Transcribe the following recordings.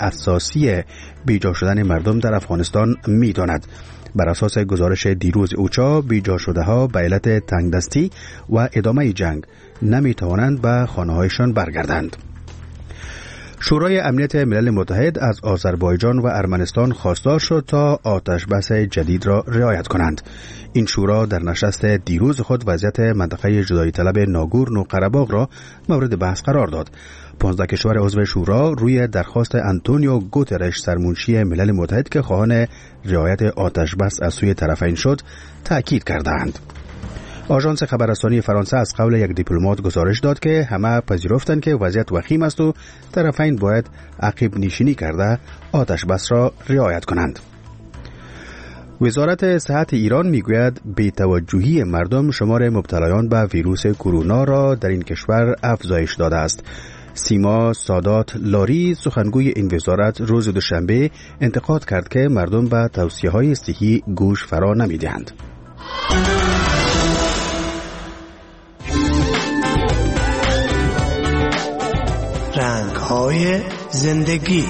اساسی بیجا شدن مردم در افغانستان می‌داند. بر اساس گزارش دیروز اوچا، بیجا شده ها به علت تنگدستی و ادامه جنگ نمی‌توانند به خانه‌هایشان برگردند. شورای امنیت ملل متحد از آذربایجان و ارمنستان خواستار شد تا آتش بس جدید را رعایت کنند. این شورا در نشست دیروز خود وضعیت منطقه جدایی طلب ناگورنو قره‌باغ را مورد بحث قرار داد. 15 کشور عضو شورا روی درخواست آنتونیو گوترش سرمنشی ملل متحد که خواهان رعایت آتش بس از سوی طرفین شد تأکید کردند. آژانس خبررسانی فرانسه از قول یک دیپلمات گزارش داد که همه پذیرفتند که وضعیت وخیم است و طرفین باید عقب نشینی کرده آتش بس را رعایت کنند. وزارت صحت ایران میگوید بی‌توجهی مردم شمار مبتلایان به ویروس کرونا را در این کشور افزایش داده است. سیما سادات لاری سخنگوی این وزارت روز دوشنبه انتقاد کرد که مردم به توصیه‌های صحی گوش فرا نمی‌دهند. رنگ‌های زندگی.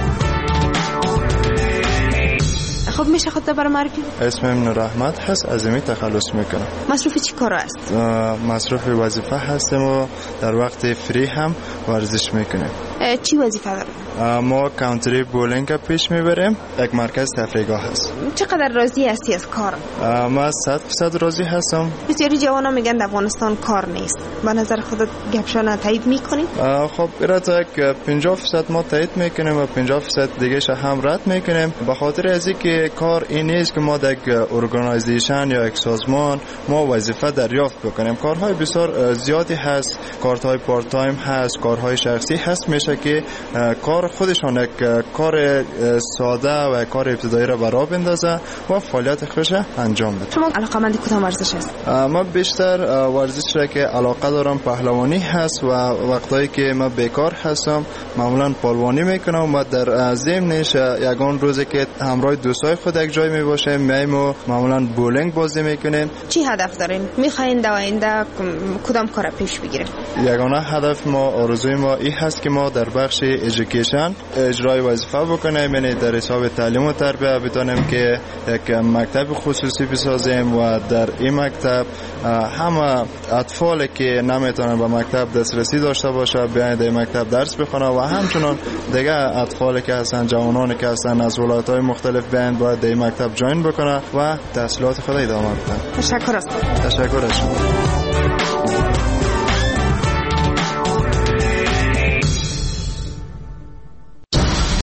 خب میشه خودت برای معرفی؟ اسمم نور احمد هست، از این تخلص میکنم. مصروف چی کار است؟ مصروف وظیفه هستم و در وقت فری هم ورزش میکنم. چی وظیفه داری؟ ما کانتری بولینگ پیش میبریم، یک مرکز تفریحگاه هست. چقدر راضی هستی از کار؟ ما 100% راضی هستم. بسیاری جوانا میگن افغانستان کار نیست. به نظر خودت گپشان تایید میکنی؟ خب برات یک 50% ما تایید میکنیم و 50% دیگه ش هم رد میکنیم. به خاطر از اینکه کار این نیست که ما در یک ارگانایزیشن یا یک سازمان ما وظیفه دریافت بکنیم. کارهای بسیار زیادی هست، کارهای پارت تایم هست، کارهای شخصی هست، میشه که کار خودشان یک کار ساده و کار ابتدایی را برا بندازه و فعالیت خوش انجام بده. شما علاقه‌مند کدام ورزش هست؟ ما بیشتر ورزش را که علاقه دارم پهلوانی هست و وقتایی که ما بیکار هستم معمولا پهلوانی میکنم و در ضمنش یگان روزی که همراه دوستای خود یک جای میباشیم میایم و معمولا بولینگ بازی میکنیم. چی هدف دارین؟ میخواین در آینده کدام کار پیش بگیریم؟ یگانه هدف ما، آرزوی ما این هست که ما در بخش ایژوکیشن اجرای وظیفه بکنیم، یعنی در حساب تعلیم و تربیت بتونیم که یک مکتب خصوصی بسازیم و در این مکتب همه اطفالی که نمیتونن به مکتب دسترسی داشته باشه بیاین در مکتب درس بخونن و همچنان دیگه اطفالی که هستن، جوانانی که هستن از ولایت‌های مختلف بیاین باید در مکتب جوین بکنن و تحصیلات خود ادامه بدن. تشکر از شما.